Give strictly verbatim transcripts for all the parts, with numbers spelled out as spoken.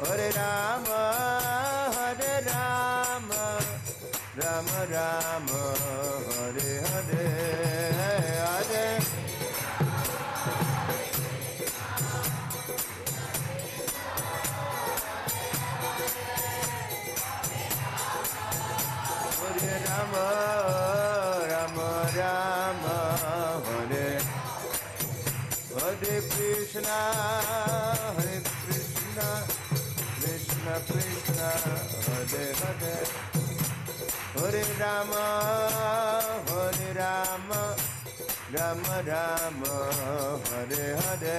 Hare Rama, Hare Rama, Rama Rama, Hare Hare, Hare Hare Rama, Rama Rama, Hare Hare Krishna, Hare Krishna, Krishna Krishna, Hare Hare, Hare Rama, Hare Rama, Rama Rama, Hare Hare.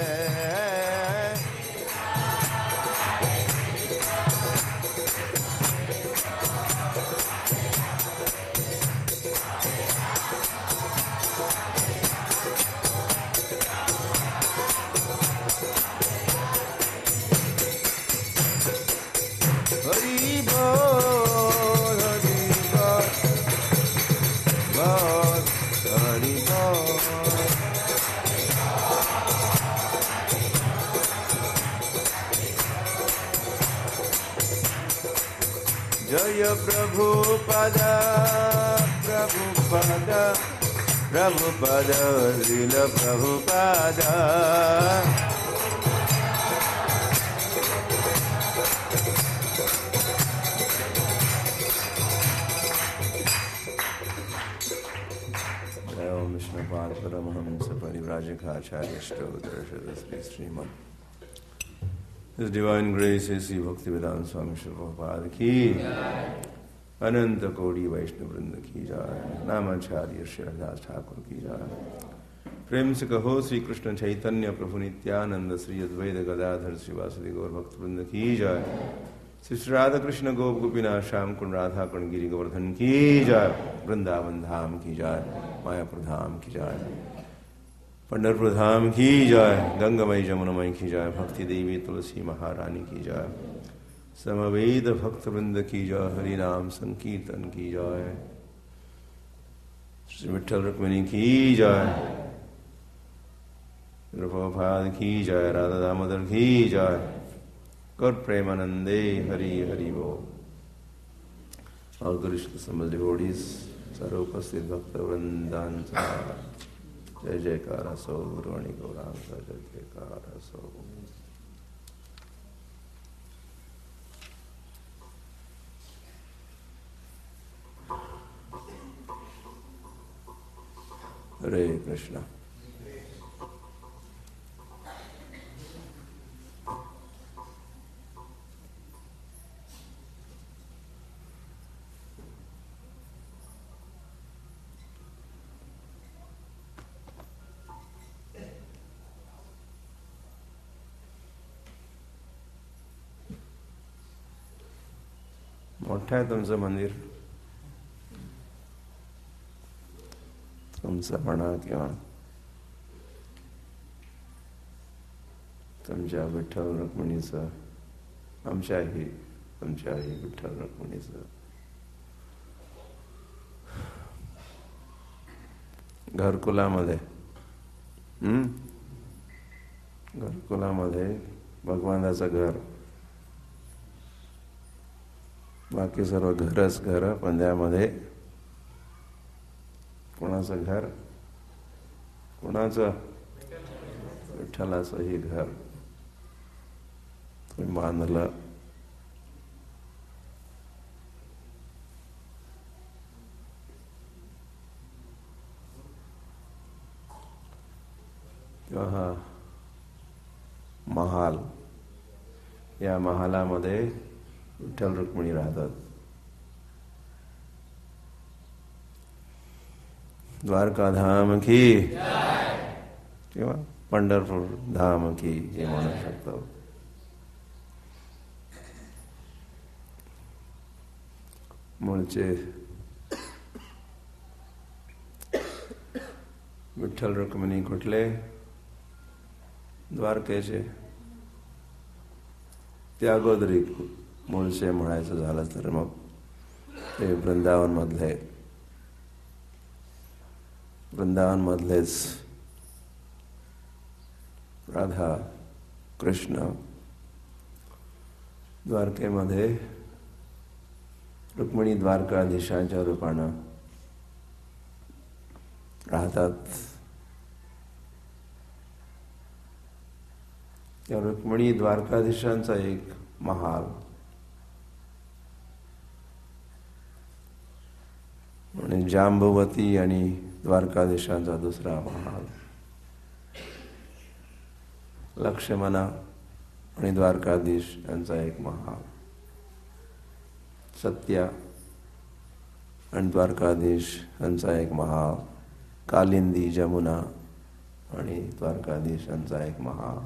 Hari Bol, Hari Bol, Bol, Hari Bol. Jaya Prabhupada, Prabhupada, Prabhupada, Srila Prabhupada. Paramahamsa Parivrajakaacharya Shtodarshada Sri Sriman. His Divine Grace is Sri Bhaktivedanta Swami Srila Prabhupada ki, Ananta Kodi Vaishnava Vrinda ki jai, Namacharya Shri Haridas Thakur ki jai. Prem se kaho Sri Krishna Chaitanya Prabhu Nityananda Sri Advaita Gadadhar Sri Vasudeva Gaur Bhakta Vrinda ki jai. Sri Radha Krishna Gop Gopinath Shyam Kund Radha Kund Giri Govardhan ki jai. Vrindavan Dham ki jai. Mayapur Dham ki jai. Pandharpur Dham ki jai. Gangamai Jamunamai ki jai. Bhakti Devi Tulasi Maharani ki jai. Samaveda Bhakta Vrinda ki jai. Hari Nam Sankirtan ki jai. Sri Vitthal Rukmini ki jai. Prabhupada ki jai. Radha Damodar ki jai. Gaur Premanande Hari Hari Bo. All Krishna Samal devotees, Sarupasthit Bhakta Vrindan Jai Jaikara So Guruvani Gauranga Jai Jaikara So. Hare Krishna. मोठं आहे तुमचं मंदिर, तुमचं म्हणा किंवा तुमच्या विठ्ठल रुक्मिणीचं, आमच्याही तुमच्याही विठ्ठल रुक्मिणीचं घरकुलामध्ये हम्म घरकुलामध्ये भगवानाचं घर, बाकी सर्व घरच घर, पण त्यामध्ये कोणाचं घर, कोणाचं विठ्ठलाचं ही घर तुम्ही बांधलं. किंवा हा महाल, या महालामध्ये विठ्ठल रुक्मिणी राहतात. द्वारका धाम की किंवा पंढरपूर धाम की हे म्हणू शकतो. मूळचे विठ्ठल रुक्मिणी कुठले? द्वारकेचे. त्या अगोदरी मूळचे म्हणायचं झालं तर मग ते वृंदावन मधले वृंदावन मधलेच राधा कृष्ण द्वारकेमध्ये रुक्मिणी द्वारकाधीशांच्या रूपानं राहतात. त्या रुक्मिणी द्वारकाधीशांचा एक महाल आणि जांबवती आणि द्वारकाधीशांचा दुसरा महाल, लक्ष्मणा आणि द्वारकाधीश यांचा एक महाल, सत्या आणि द्वारकाधीश यांचा एक महाल, कालिंदी जमुना आणि द्वारकाधीश यांचा एक महाल.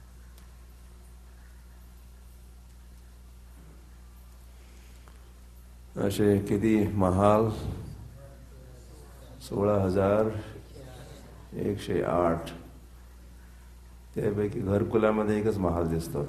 असे किती महाल? सोळा हजार एकशे आठ. त्यापैकी घरकुलामध्ये एकच महाल दिसतो.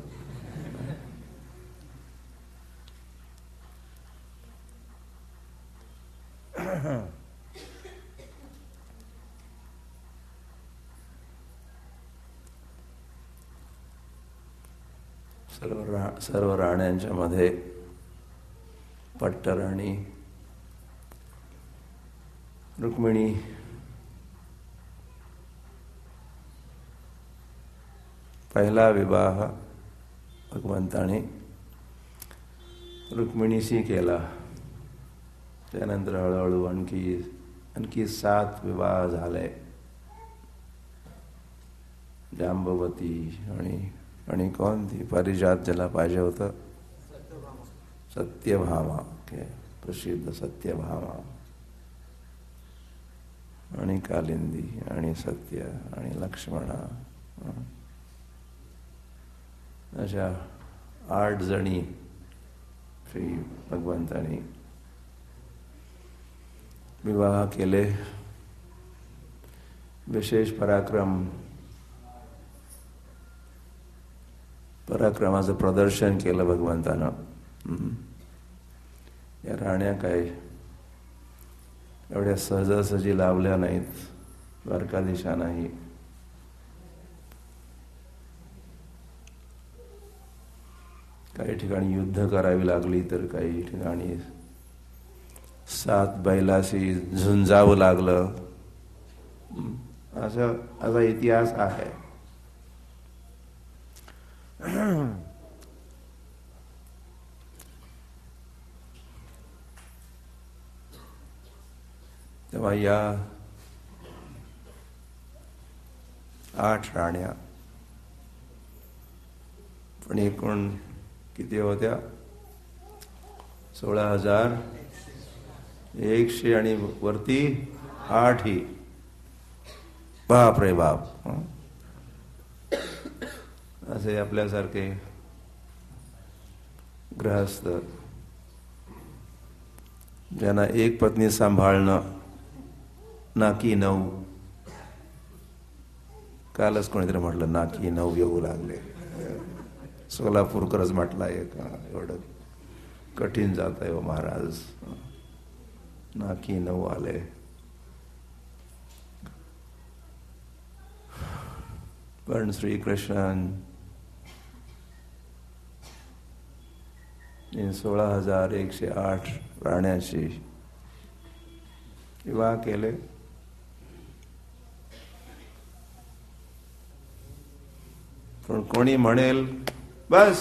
सर्व रा सर्व राण्यांच्या मध्ये पट्टराणी रुक्मिणी पहिला विवाह भगवंताने रुक्मिणीशी केला. त्यानंतर हळूहळू आणखी आणखी सात विवाह झाले. जांबवती आणि आणि कोण ती पारिजात ज्याला पाहिजे होतं, सत्यभामा, के प्रसिद्ध सत्यभामा आणि कालिंदी आणि सत्य आणि लक्ष्मणा, अशा आठ जणी श्री भगवंतानी विवाह केले. विशेष पराक्रम पराक्रमाचं प्रदर्शन केलं भगवंतानं. या राण्या काय एवढ्या सहजासहजी लावल्या नाहीत द्वारकाधीशांनाही. काही ठिकाणी युद्ध करावी लागली, तर काही ठिकाणी सात बैलाशी झुंजावं लागलं. असा असा इतिहास आहे. तेव्हा या आठ राण्या पण एकूण किती होत्या? सोळा हजार एकशे आणि वरती आठ ही. बाप रे बाप. असे आपल्यासारखे गृहस्थ ज्यांना एक पत्नी सांभाळणं नाकी नऊ. कालच कोणीतरी म्हटलं नाकी नऊ येऊ लागले. सोलापूरकरच म्हटलं आहे का, एवढं कठीण जात आहे हो महाराज. नाकी नऊ आले. पण श्रीकृष्ण सोळा हजार एकशे आठ राण्यांशी विवाह केले. पण कोणी म्हणेल बस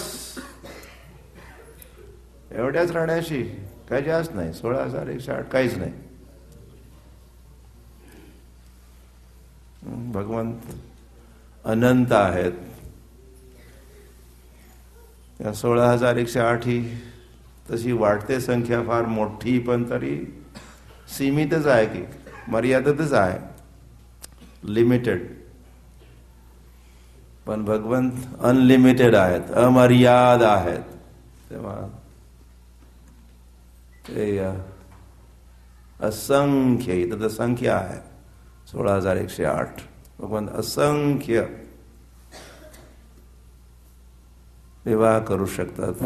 एवढ्याच राण्यांशी, काही जास्त नाही, सोळा हजार एकशे आठ काहीच नाही. भगवंत अनंत आहेत. त्या सोळा हजार एकशे आठ ही तशी वाढते संख्या फार मोठी, पण तरी सीमितच आहे की मर्यादितच आहे, लिमिटेड. पण भगवंत अनलिमिटेड आहेत, अमर्याद आहेत. तेव्हा ते असंख्य, इथं तर संख्या आहे सोळा हजार एकशे आठ. भगवंत असंख्य विवाह करू शकतात.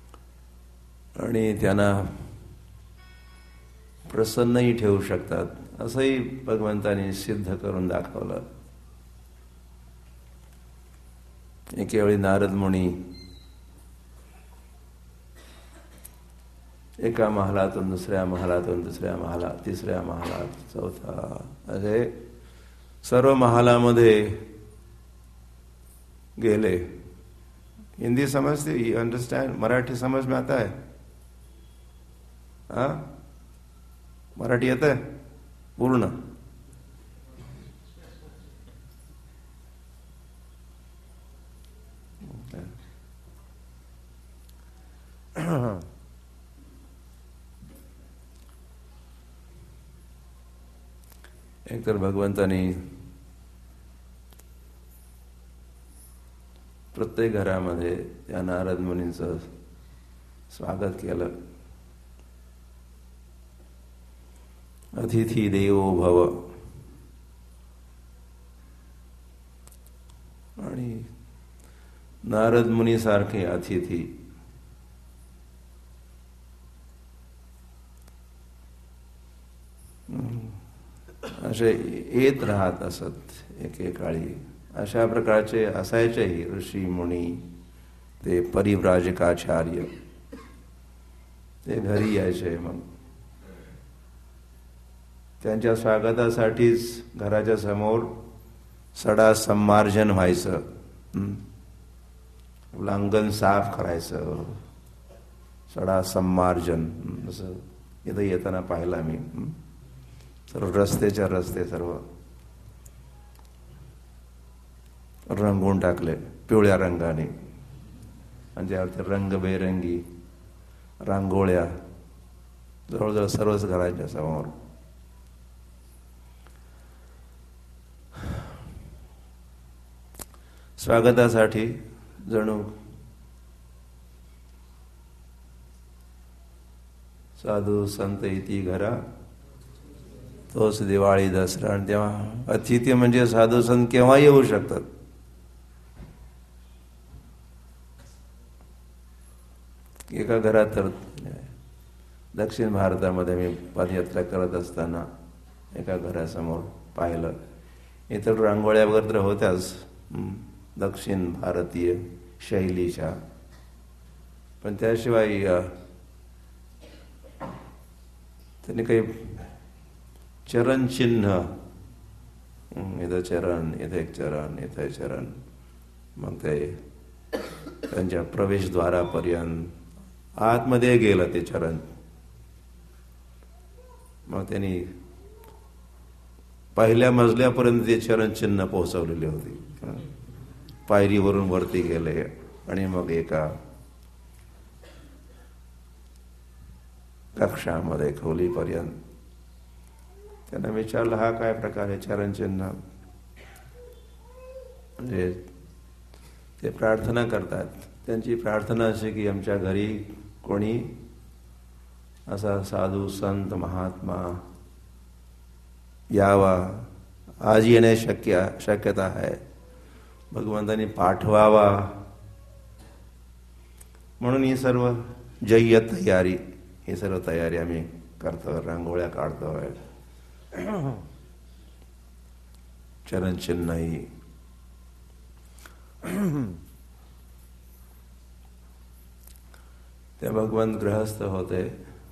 आणि त्यांना प्रसन्नही ठेवू शकतात. असंही भगवंतांनी सिद्ध करून दाखवलं. एकेवेळी नारद मुनी एका महालातून दुसऱ्या महालातून दुसऱ्या महालात तिसऱ्या महालात चौथा असे सर्व महालामध्ये गेले. हिंदी समझते, यू अंडरस्टैंड? मराठी समझ में आता है? हाँ, मराठी येत आहे पूर्ण? एक तर भगवंतानी प्रत्येक घरामध्ये त्या नारद मुनींचं स्वागत केलं. अतिथी देवो भव. आणि नारद मुनी सारखे अतिथी असे येत राहत असत एकेकाळी. अशा प्रकारचे असायचेही ऋषी मुनी, ते परिव्राजकाचार्य, ते घरी यायचे. मग त्यांच्या स्वागतासाठीच घराच्या समोर सडा संमार्जन व्हायचं, लांगण साफ करायचं, सडा संमार्जन. असं इथं येताना पाहिला मी. सर्व रस्त्याच्या रस्ते सर्व रंगवून टाकले पिवळ्या रंगाने, आणि त्यावरती रंगबेरंगी रांगोळ्या जवळजवळ सर्वच घराच्या समोर. स्वागतासाठी जणू साधू संत इति घरा तोच दिवाळी दसरा. आणि तेव्हा अतिथी म्हणजे साधू संत केव्हा येऊ शकतात. एका घरात तर दक्षिण भारतामध्ये मी पदयात्रा करत असताना एका घरासमोर पाहिलं. इतर रांगोळ्या वगैरे तर होत्याच दक्षिण भारतीय शैलीच्या, पण त्याशिवाय त्यांनी काही चरण चिन्ह, इथं चरण, इथं एक चरण, इथं चरण, मग ते त्यांच्या प्रवेशद्वारापर्यंत आतमध्ये गेलं ते चरण. मग त्यांनी पहिल्या मजल्यापर्यंत ते चरण चिन्ह पोहोचवलेली होती. पायरीवरून वरती गेले आणि मग एका कक्षामध्ये खोलीपर्यंत. त्यांना विचारलं, हा काय प्रकार आहे चरण चिन्ह? म्हणजे ते प्रार्थना करतात. त्यांची प्रार्थना अशी की आमच्या घरी कोणी असा साधू संत महात्मा यावा. आज येणे शक्य शक्यता आहे, भगवंतांनी पाठवावा. म्हणून ही सर्व जय्य तयारी, ही सर्व तयारी आम्ही करतो. रांगोळ्या काढतोय, चरण चिन्हही. ते भगवंत गृहस्थ होते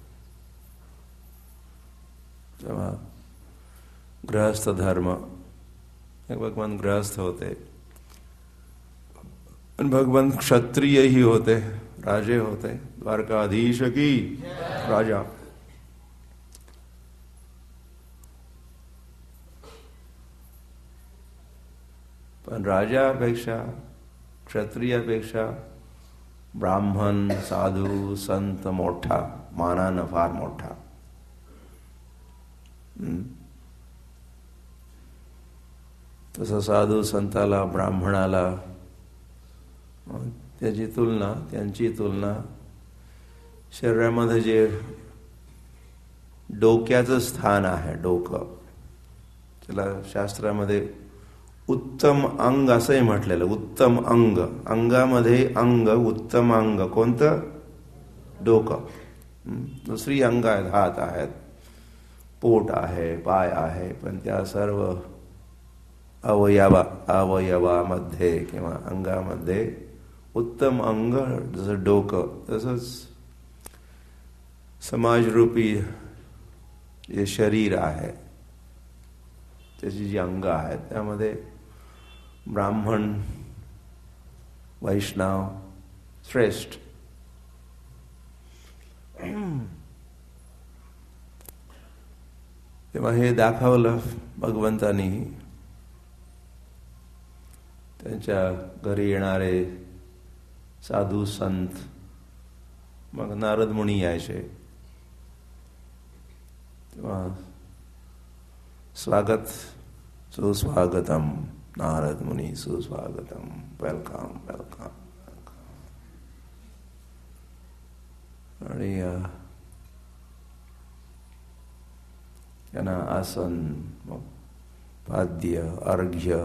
तेव्हा गृहस्थ धर्म, भगवान गृहस्थ होते. भगवान क्षत्रियही होते, राजे होते. द्वारकाधीश की राजा. पण राजापेक्षा, क्षत्रियापेक्षा ब्राह्मण साधू संत मोठा, मानानं फार मोठा. तसं साधू संताला, ब्राह्मणाला त्याची तुलना, त्यांची तुलना शरीरामध्ये जे डोक्याचं स्थान आहे, डोकं, त्याला शास्त्रामध्ये उत्तम अंग असंही म्हटलेलं. उत्तम अंग, अंगामध्ये अंग, उत्तम अंग कोणतं? डोकं. दुसरी अंग आहेत, हात आहेत, पोट आहे, पाय आहे, पण त्या सर्व अवयवा अवयवामध्ये किंवा अंगामध्ये उत्तम अंग जसं डोकं, तसंच समाजरूपी जे शरीर आहे, त्याची जी अंग आहेत त्यामध्ये ब्राह्मण, वैष्णव श्रेष्ठ. तेव्हा हे दाखवलं भगवंतानी. त्यांच्या घरी येणारे साधू संत, मग नारद मुनी यायचे, तेव्हा स्वागत, सुस्वागतम नारद मुनी, सुस्वागतम, वेलकम वेलकम. आणि त्यांना आसन, पाद्य, अर्घ्य,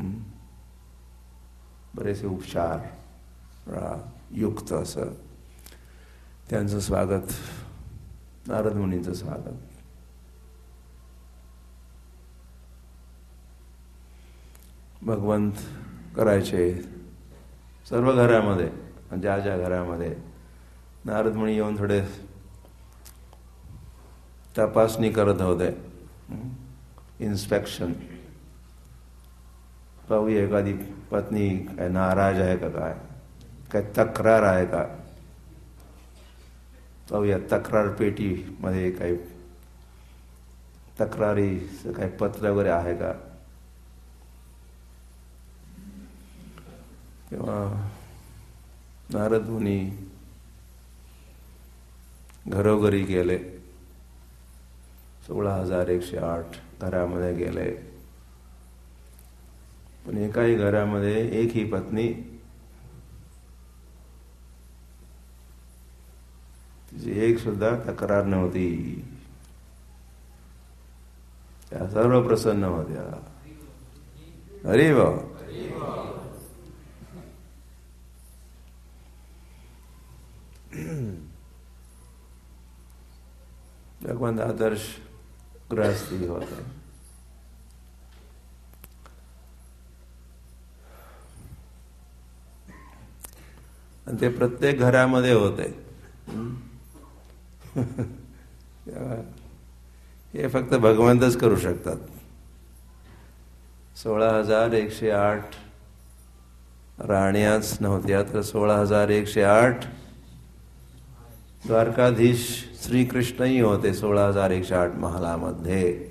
बरेचसे उपचार युक्त असं त्यांचं स्वागत, नारद मुनींचं स्वागत. भगवंत करायचे सर्व घरामध्ये, ज्या ज्या घरामध्ये नारद मुनी येऊन थोडे तपासणी करत होते, इन्स्पेक्शन. पाहूया एखादी पत्नी काय नाराज आहे का, काय काय तक्रार आहे का, पाहूया तक्रार पेटी मध्ये काही तक्रारीचं काही पत्र वगैरे आहे का. तेव्हा नारद मुनी घरोघरी गेले, सोळा हजार एकशे आठ घरामध्ये गेले, पण एकाही घरामध्ये एक ही पत्नी तिची एक सुद्धा तक्रार नव्हती. त्या सर्व प्रसन्न होत्या. अरे वा. भगवान आदर्श गृहस्थी होते. आणि ते प्रत्येक घरामध्ये होते. हे फक्त भगवंतच करू शकतात. सोळा हजार एकशे आठ राण्याच नव्हत्या, तर सोळा हजार एकशे आठ द्वारकाधीश श्रीकृष्णही होते सोळा हजार एकशे आठ महालामध्ये.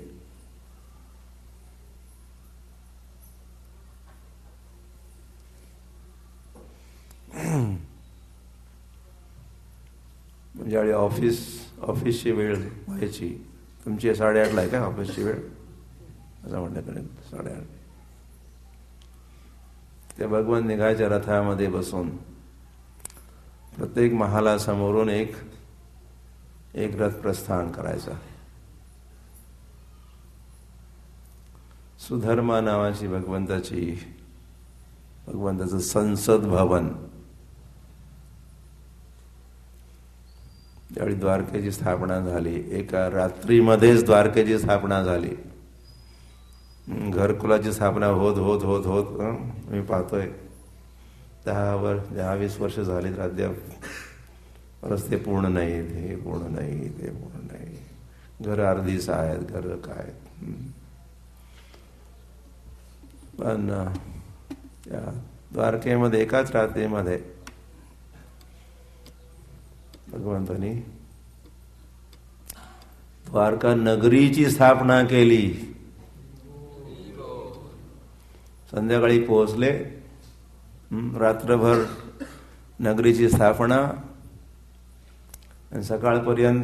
ज्यावेळी ऑफिस ऑफिसची वेळ व्हायची, तुमची साडेआठला आहे का ऑफिसची वेळ, असं म्हणण्याकडे साडेआठ, ते भगवान निघायच्या रथामध्ये बसून प्रत्येक महालासमोरून एक एक रथ प्रस्थान करायचा. सुधर्मा नावाची भगवंताची भगवंताचं संसद भवन, ज्यावेळी द्वारकेची स्थापना झाली, एका रात्रीमध्येच द्वारकेची स्थापना झाली. घरकुलाची स्थापना होत होत होत होत मी पाहतोय दहा वर दहा वीस वर्ष झाली, अद्याप रस्ते पूर्ण नाहीत, हे पूर्ण नाही, ते पूर्ण नाही, घर अर्धीच आहेत, घर काय. पण त्या द्वारकेमध्ये एकाच रात्रीमध्ये भगवंतानी द्वारका नगरीची स्थापना केली. संध्याकाळी पोहोचले, रात्रभर नगरीची स्थापना, आणि सकाळपर्यंत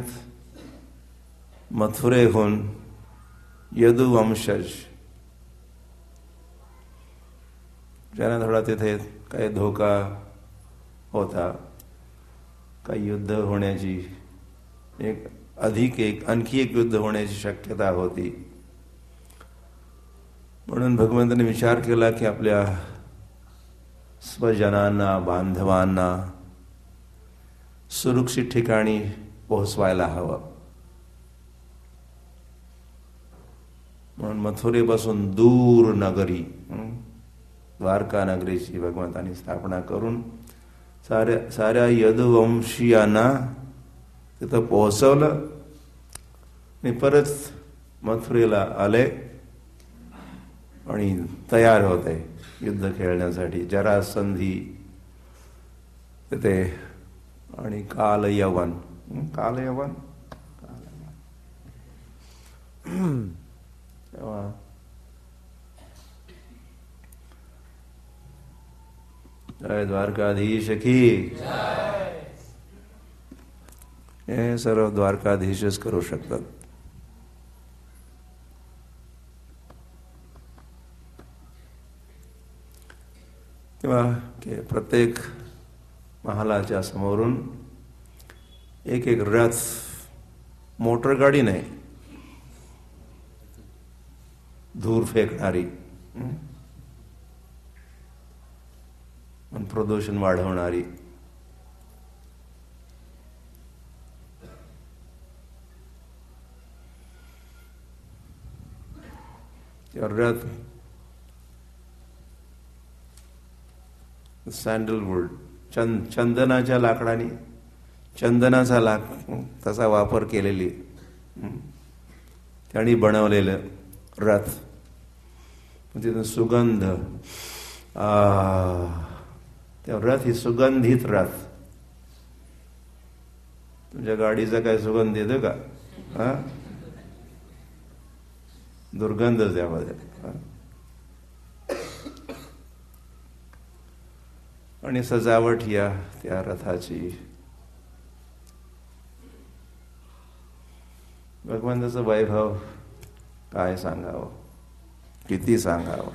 मथुरेहून यदुवंशज, ज्यांना थोडा तिथे काही धोका होता, काही युद्ध होण्याची, एक अधिक एक आणखी एक युद्ध होण्याची शक्यता होती. म्हणून भगवंताने विचार केला की आपल्या स्वजनांना, बांधवांना सुरक्षित ठिकाणी पोहोचवायला हवं. म्हणून मथुरेपासून दूर नगरी द्वारका नगरीची भगवंतांनी स्थापना करून साऱ्या साऱ्या यदुवंशीयांना तिथं पोहोचवलं आणि परत मथुरेला आले आणि तयार होते युद्ध खेळण्यासाठी. जरासंधी तिथे आणि काल यवन काल यवन तेव्हा जय द्वारकाधीश की. हे सर्व द्वारकाधीशच करू शकतात. किंवा प्रत्येक महालाच्या समोरून एक एक रथ, मोटर गाडी नाही, धूर फेकणारी, प्रदूषण वाढवणारी, रथ सॅन्डलवूड, चंद चंदनाच्या लाकडाने, चंदनाचा लाक तसा वापर केलेली त्यांनी बनवलेलं रथ. तिथं सुगंध, आ त्या रथ ही सुगंधित रथ. तुमच्या गाडीचा काय सुगंध येतो का? हा, दुर्गंध त्यामध्ये. आणि सजावट या त्या रथाची, भगवंताचं वैभव काय सांगावं, किती सांगावं.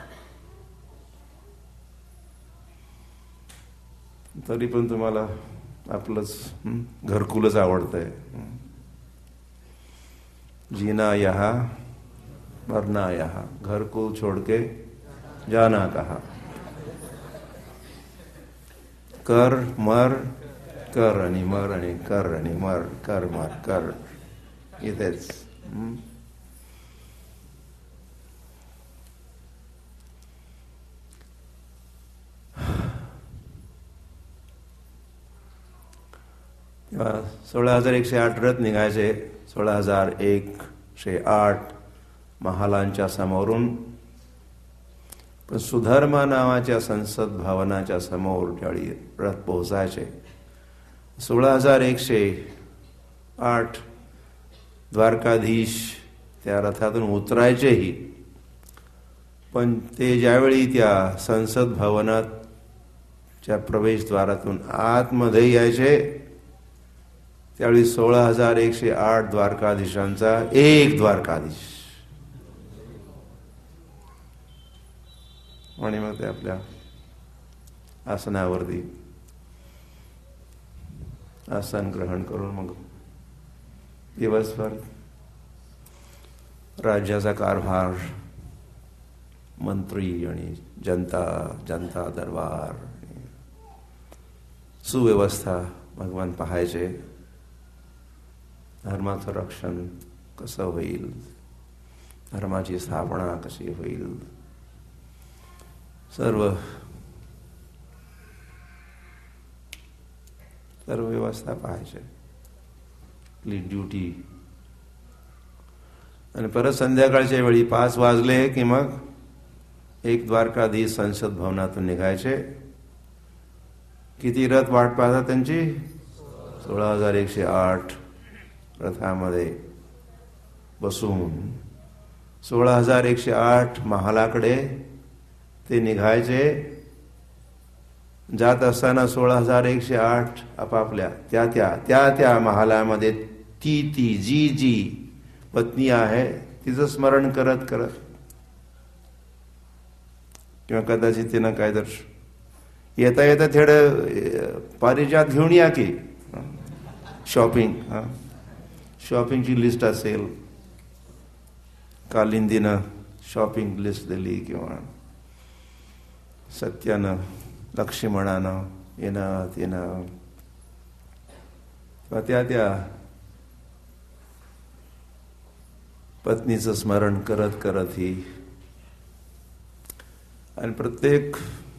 तरी पण तुम्हाला आपलंच घरकुलच आवडतंय. जीना यहाँ मरना यहाँ, घरकुल छोड़ के जाना कहा. कर मर कर आणि मर आणि कर आणि मर कर मर कर, इथेच. सोळा हजार एकशे आठ रथ निघायचे. सोळा हजार एकशे आठ महालांच्या समोरून. पण सुधर्मा नावाच्या संसद भवनाच्या समोर ज्यावेळी रथ पोहोचायचे, सोळा हजार एकशे आठ द्वारकाधीश त्या रथातून उतरायचेही. पण ते ज्यावेळी त्या संसद भवनाच्या प्रवेशद्वारातून आतमध्ये यायचे, त्यावेळी सोळा हजार एकशे आठ द्वारकाधीशांचा एक द्वारकाधीश. आणि मग ते आपल्या आसनावरती आसन ग्रहण करून मग दिवसभर राज्याचा कारभार, मंत्री आणि जनता जनता दरबार, सुव्यवस्था भगवान पाहायचे. धर्माचं रक्षण कसं होईल, धर्माची स्थापना कशी होईल, सर्व सर्व व्यवस्था पाहायचे, आपली ड्युटी. आणि परत संध्याकाळच्या वेळी पाच वाजले की मग एक द्वारकाधीश संसद भवनातून निघायचे. किती रथ वाट पाहतात त्यांची? सोळा हजार एकशे आठ रथामध्ये बसून सोळा हजार एकशे आठ महालाकडे ते निघायचे. जात असताना सोळा हजार एकशे आठ आपापल्या त्या त्या त्या त्या महालामध्ये ती ती जी जी पत्नी आहे तिचं स्मरण करत करत, किंवा कदाचित तिनं काय तर येता येता थोडं पारिजात घेऊन या की, शॉपिंग, हा शॉपिंगची लिस्ट असेल, कालिंदीनं शॉपिंग लिस्ट दिली, किंवा सत्यानं लक्ष्मणानं येणं तिनं, किंवा त्या त्या पत्नीचं स्मरण करत करत ही, आणि प्रत्येक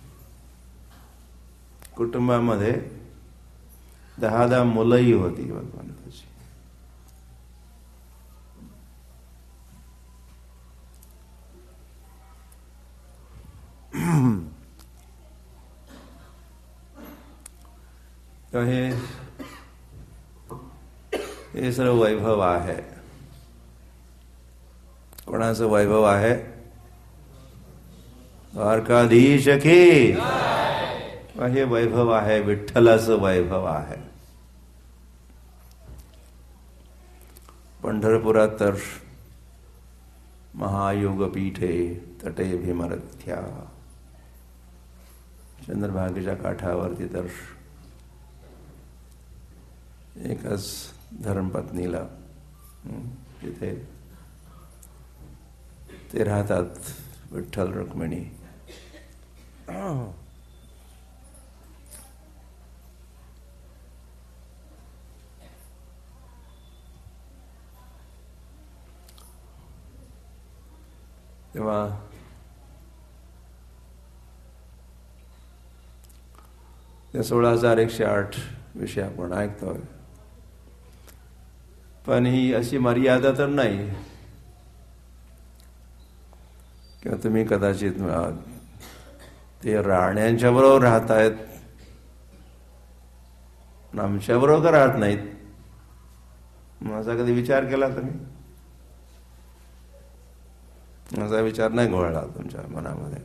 कुटुंबामध्ये दहा दहा मुलंही होती भगवंताची. तर हे हे सर्व वैभव आहे. कोणाचं वैभव आहे? द्वारकाधीश की. हे वैभव आहे, विठ्ठलाचं वैभव आहे. पंढरपुरात तर महायोगपीठे तटे भीमरथ्या, चंद्रभागेच्या काठावरती तर एकच धर्मपत्नीला तिथे ते राहतात, विठ्ठल रुक्मिणी. तेव्हा ते सोळा हजार एकशे आठ विषय आपण ऐकतोय, पण ही अशी मर्यादा तर नाही किंवा तुम्ही कदाचित ते राण्यांच्या बरोबर राहतायत, आमच्या बरोबर का राहत नाहीत? असा कधी विचार केला तुम्ही? असा विचार नाही घोळला तुमच्या मनामध्ये?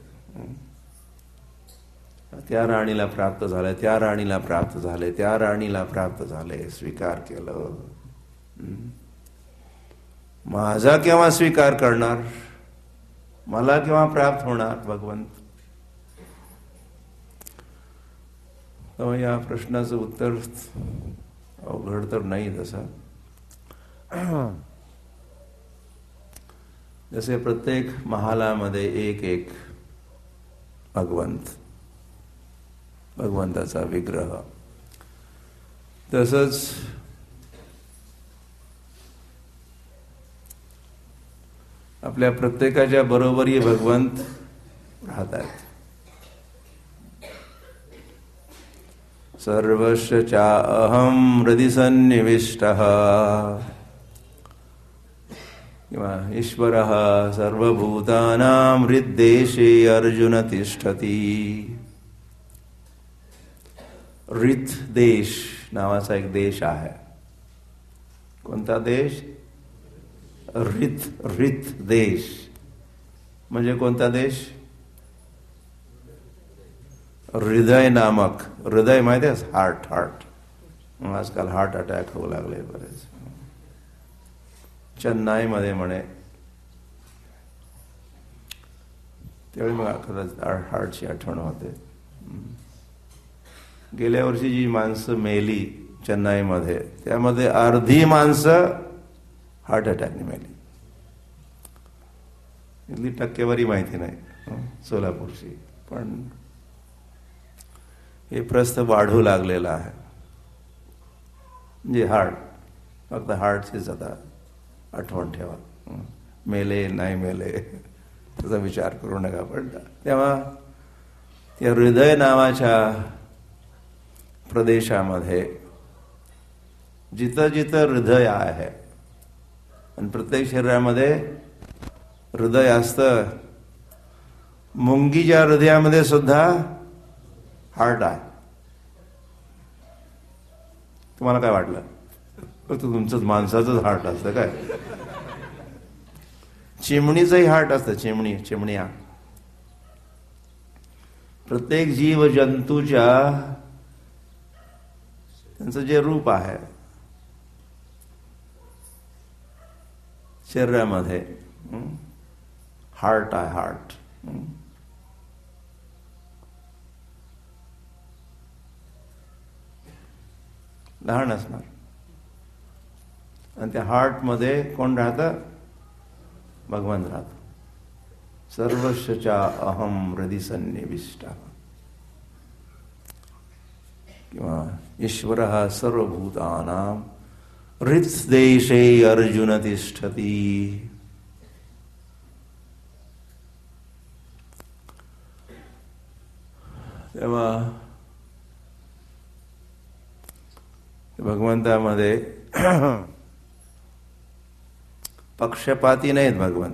त्या राणीला प्राप्त झालंय, त्या राणीला प्राप्त झाले, त्या राणीला प्राप्त झाले, स्वीकार केलं. माझा केव्हा स्वीकार करणार? मला केव्हा प्राप्त होणार भगवंत? तर या प्रश्नाचं उत्तर अवघड तर नाही तसं. जसे प्रत्येक महालामध्ये एक एक भगवंत, भगवंताचा विग्रह, तसंच आपल्या प्रत्येकाच्या बरोबरी भगवंत राहतात. सर्वस्य चाहं हृदि सन्निविष्टः किंवा ईश्वरः सर्वभूतानां हृद्देशे अर्जुन तिष्ठति. हृद देश नावाचा एक देश आहे. कोणता देश? हृद. हृद देश म्हणजे कोणता देश? हृदय नामक. हृदय माहिती आहे? हार्ट. हार्ट आजकाल हार्ट अटॅक होऊ लागले बरेच. चेन्नई मध्ये म्हणे त्यावेळी मग खरंच हार्टची आठवण होते. गेल्या वर्षी जी माणसं मेली चेन्नईमध्ये, त्यामध्ये अर्धी माणसं हार्ट अटॅकने मेली. इथली टक्केवारी माहिती नाही सोलापूरची, पण हे प्रस्थ वाढू लागलेलं आहे. म्हणजे हार्ट, फक्त हार्टचीच आता आठवण ठेवा. मेले नाही मेले त्याचा विचार करू नका. पण तेव्हा त्या हृदय नावाच्या प्रदेशामध्ये जिथं जिथं हृदय आहे, आणि प्रत्येक शरीरामध्ये हृदय असतं, मुंगीच्या हृदयामध्ये सुद्धा हार्ट आहे. तुम्हाला काय वाटलं? फक्त तुमचंच माणसाचंच हार्ट असतं काय? चिमणीचंही हार्ट असतं. चिमणी चिमण्या प्रत्येक जीव जंतूच्या त्यांचं जे रूप आहे शरीरामध्ये, हार्ट आहे. हार्ट लहान असणार, आणि त्या हार्ट मध्ये कोण राहतं? भगवान राहतं. सर्वस्यचा अहम हृदि सन्निविष्टः किंवा ईश्वरः सर्वभूतानां हृद्देशे अर्जुन तिष्ठति. तेव्हा भगवंतामध्ये पक्षपाती नाहीत भगवान.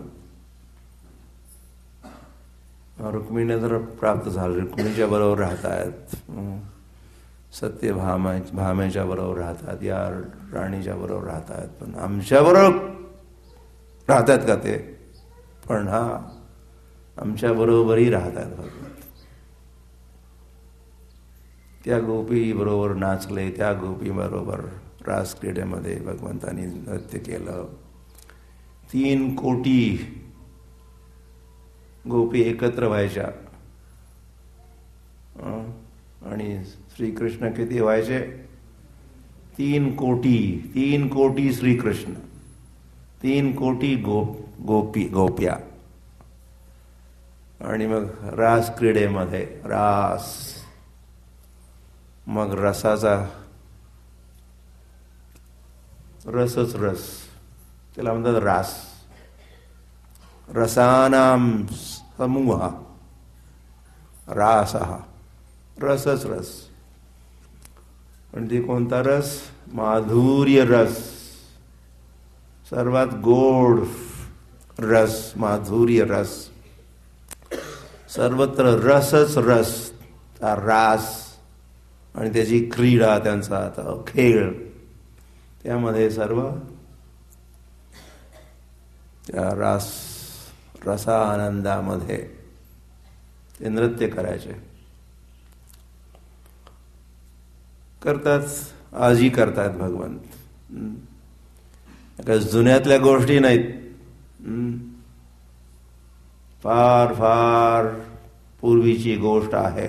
रुक्मिणीने जर प्राप्त झालं, रुक्मिणीच्या बरोबर राहतात, सत्य भामा भामेच्या बरोबर राहतात, या राणीच्या बरोबर राहतात, पण आमच्या बरोबर राहतात का ते? पण हा आमच्या बरोबरही राहतात भगवंत. त्या गोपी बरोबर नाचले, त्या गोपी बरोबर रास क्रीडेमध्ये भगवंतांनी नृत्य केलं. तीन कोटी गोपी एकत्र व्हायच्या आणि श्रीकृष्ण किती व्हायचे? तीन कोटी. तीन कोटी श्रीकृष्ण, तीन कोटी गोप गोपी गोप्या. आणि मग रास क्रीडेमध्ये रास, मग रसाचा रसच रस, त्याला म्हणतात रास. रसानाम समूह रास, हा रसच रस. म्हणजे कोणता रस? माधुर्य रस, सर्वात गोड रस, माधुर्य रस. सर्वत्र रसच रस, रास आणि त्याची क्रीडा, त्यांचा खेळ, त्यामध्ये सर्व त्या रास रसा आनंदामध्ये ते नृत्य करायचे. करतात, आजही करतात भगवंत. काही जुन्यातल्या गोष्टी नाहीत, फार फार पूर्वीची गोष्ट आहे.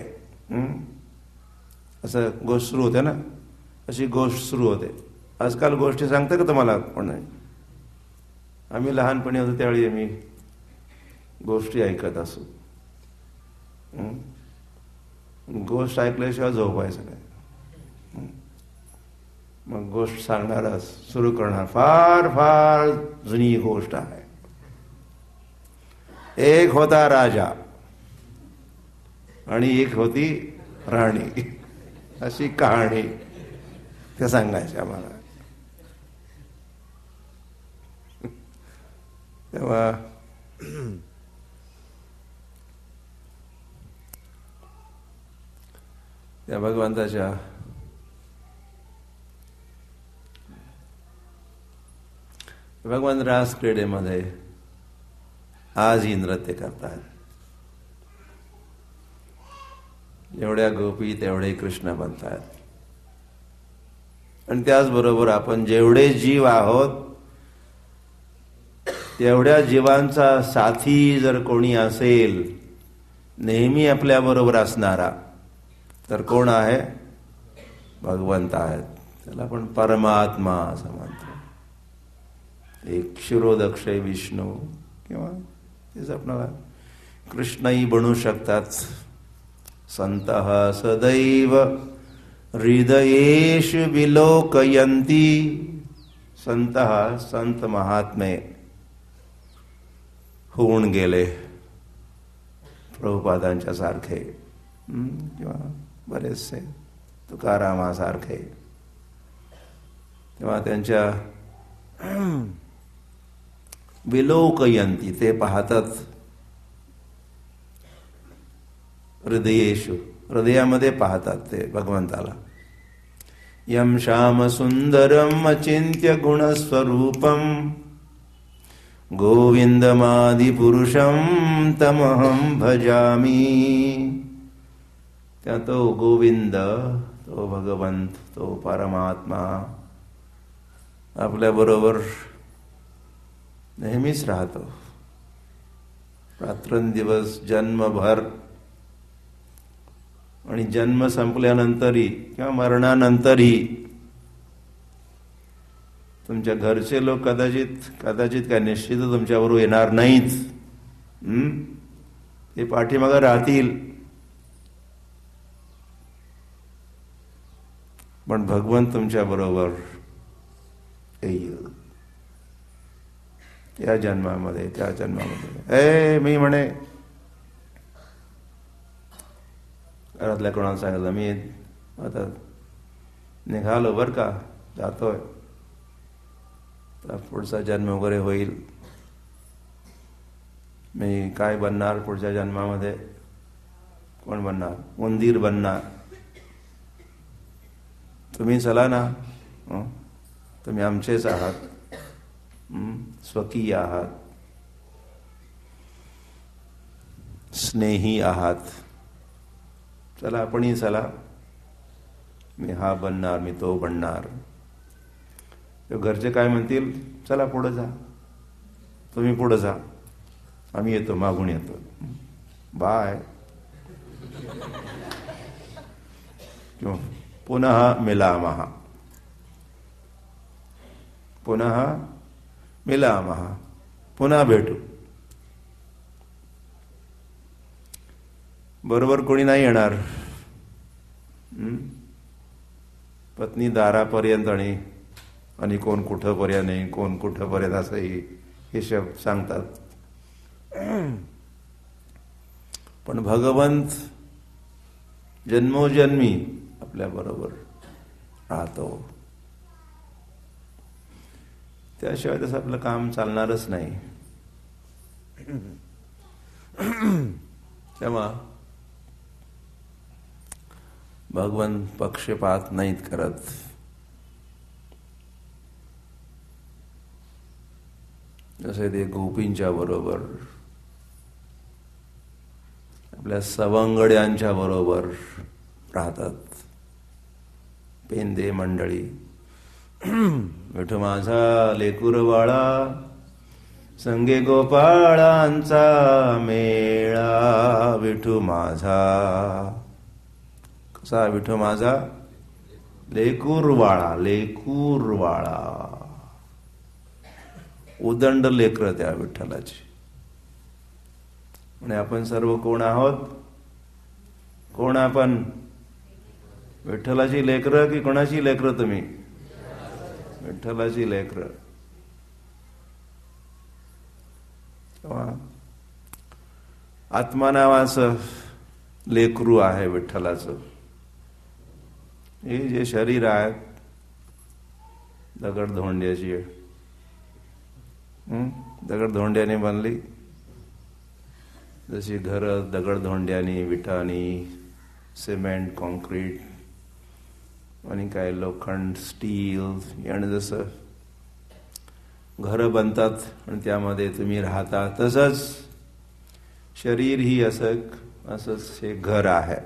असं गोष्ट सुरू होते ना, अशी गोष्ट सुरू होते. आजकाल गोष्टी सांगते का तुम्हाला? पण नाही. आम्ही लहानपणी होतो त्यावेळी आम्ही गोष्टी ऐकत असू. गोष्ट ऐकल्याशिवाय झोपायचं नाही. मग गोष्ट सांगणारा सुरू करणार, फार फार जुनी गोष्ट आहे. एक होता राजा आणि एक होती राणी, अशी कहाणी ते सांगायची आम्हाला. तेव्हा त्या भगवंताच्या भगवान रास क्रीडेमध्ये आजही नृत्य करतात. एवढ्या गोपी तेवढे कृष्ण बनतात. आणि त्याचबरोबर आपण जेवढे जीव आहोत तेवढ्या जीवांचा साथी जर कोणी असेल, नेहमी आपल्या बरोबर असणारा, तर कोण आहे? भगवंत आहेत. त्याला आपण परमात्मा असं म्हणतो. एक क्षीरोदक्ष विष्णू किंवा तेच आपल्याला कृष्णही बनू शकतात. संतः सदैव हृदयेषु विलोकयन्ति. संतः संत महात्मे होऊन गेले प्रभुपादांच्या सारखे किंवा बरेचसे तुकारामासारखे. तेव्हा त्यांच्या विलोकयंती, ते पाहतात हृदयेषु, हृदयामध्ये पाहतात ते भगवंताला. यम श्याम सुंदरम अचिंत्य गुणस्वरूपम गोविंदमादिपुरुषं तमहं भजामि. त्या तो गोविंद, तो भगवंत, तो परमात्मा आपल्या बरोबर नेहमीच राहतो. रात्रंदिवस जन्मभर आणि जन्म संपल्यानंतरही किंवा मरणानंतरही तुमच्या घरचे लोक कदाचित कदाचित काय निश्चित तुमच्याबरोबर येणार नाहीत. ते पाठीमागे राहतील, पण भगवंत तुमच्या बरोबर येईल. त्या जन्मामध्ये त्या जन्मामध्ये ए मी म्हणे घरातल्या कोणाला सांगितलं मी आता निघालो बरं का, जातोय, पुढचा जन्म वगैरे होईल, मी काय बनणार पुढच्या जन्मामध्ये, कोण बनणार, उंदीर बनणार, तुम्ही चला ना, तुम्ही आमचेच आहात, स्वकीय आहात, स्नेही आहात, चला आपणही चला, मी हा बनणार, मी तो बनणार. घरचे काय म्हणतील, चला पुढे जा, तुम्ही पुढे जा, आम्ही येतो, मागून येतो, बाय. किंवा पुनः मिलामः, पुनः मिलामः, पुन्हा भेटू. बरोबर कोणी नाही येणार. पत्नी दारापर्यंत आणि आणि कोण कुठंपर्यंत नाही, कोण कुठंपर्यंत असंही हे शब्द सांगतात. पण भगवंत जन्मोजन्मी आपल्या बरोबर राहतो, त्याशिवाय तसं आपलं काम चालणारच नाही. तेव्हा भगवंत पक्षपात नाहीत करत. जसे ते गोपींच्या बरोबर, आपल्या सवंगड्यांच्या बरोबर राहतात. पेंदे मंडळी, विठू माझा लेकुरवाळा, संगे गोपाळांचा मेळा. विठू माझा कसा, विठू माझा लेकुरवाळा, लेकुरवाळा, उदंड लेकर त्या विठ्ठलाची. आणि आपण सर्व कोण आहोत, कोण आपण, विठ्ठलाची लेकरं की कोणाची लेकरं तुम्ही, विठ्ठलाची लेकरं. आत्मा नावाचं लेकरू आहे विठ्ठलाचं. हे जे शरीर आहेत दगड धोंड्याची, दगड धोंड्याने बनली, जशी घरं दगड धोंड्यानी, विटानी, सिमेंट, कॉन्क्रीट आणि काय लोखंड, स्टील आणि जसं घरं बनतात आणि त्यामध्ये तुम्ही राहता, तसंच शरीर ही असं असंच हे घर आहे.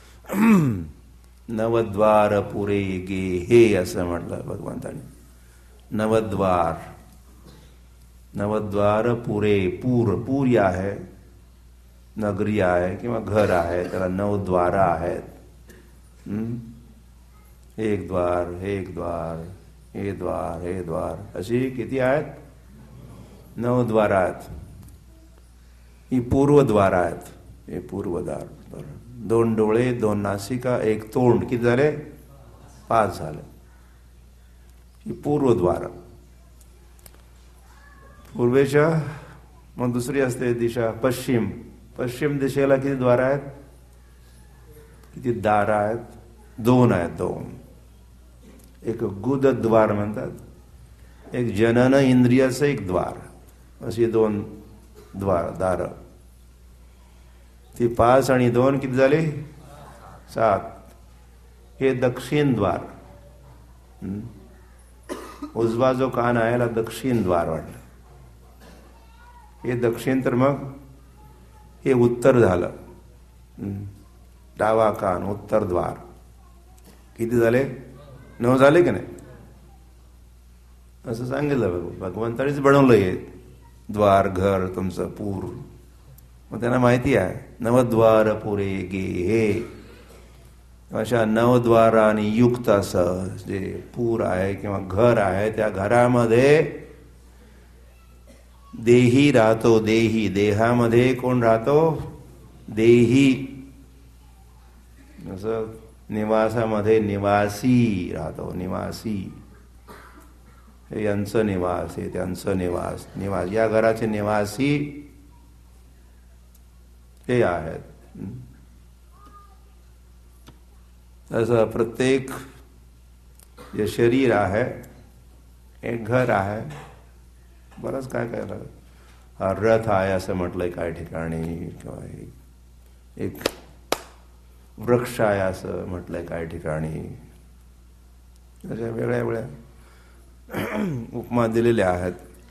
नवद्वार पुरे गे हे असं म्हटलं भगवंताने. नवद्वार, नवद्वार पुरे, पूर, पूरी आहे, नगरी आहे किंवा घर आहे, त्याला नऊ द्वार आहेत. एक द्वार, एक द्वार, हे द्वार, हे द्वार, अशी किती आहेत, नऊ द्वार आहेत. ही पूर्वद्वार आहेत. हे पूर्वद्वार, दोन डोळे, दोन नासिका, एक तोंड, किती झाले, पाच झाले. ही पूर्वद्वार. पूर्वेच्या मग दुसरी असते दिशा पश्चिम. पश्चिम दिशेला किती द्वार आहेत, किती दार आहेत, दोन आहेत, दोन. एक गुदद्वार म्हणतात, एक जनन इंद्रियाचं एक द्वार, अशी दोन द्वार, दार. ती पाच आणि दोन किती झाले, सात. हे दक्षिण द्वार. उजवा जो कान आहे याला दक्षिण द्वार वाटलं. हे दक्षिण, तर मग हे उत्तर झालं. डावा कान, उत्तर द्वार. किती झाले, नऊ झाले की नाही, असं सांगितलं भगवंतानीच बनवलं हे द्वार, घर तुमचं पूर. मग त्यांना माहिती आहे नवद्वार पुरे गे हे. अशा नवद्वारांनी युक्त असं जे पूर आहे किंवा घर आहे, त्या घरामध्ये देही राहतो. देही, देहामध्ये कोण राहतो, देही. असं निवासामध्ये निवासी राहतो, निवासी. हे यांचं निवास, हे त्यांचं निवास. निवास, या घराचे निवासी हे आहेत. तसं प्रत्येक जे शरीर आहे एक घर आहे. बरंच काय काय हा रथ आहे असं म्हटलंय काही ठिकाणी, किंवा एक वृक्ष आहे असं म्हटलंय काही ठिकाणी. अशा वेगळ्या वेगळ्या उपमा दिलेल्या आहेत.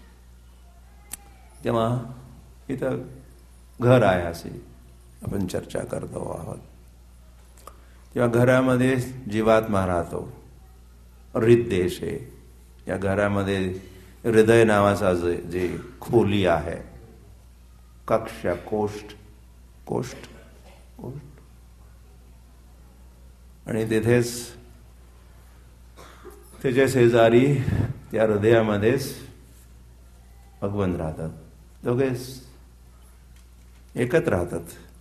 तेव्हा इथं घर आहे अशी आपण चर्चा करतो आहोत. तेव्हा घरामध्ये जीवात्मा राहतो, हृददेश आहे. या घरामध्ये हृदय नावाचा जे जे खोली आहे, कक्ष, कोष्ठ कोष्ठ कोष्ठ आणि तिथेच त्याच्या शेजारी त्या हृदयामध्येच भगवान राहतात. दोघे एकत्र राहतात.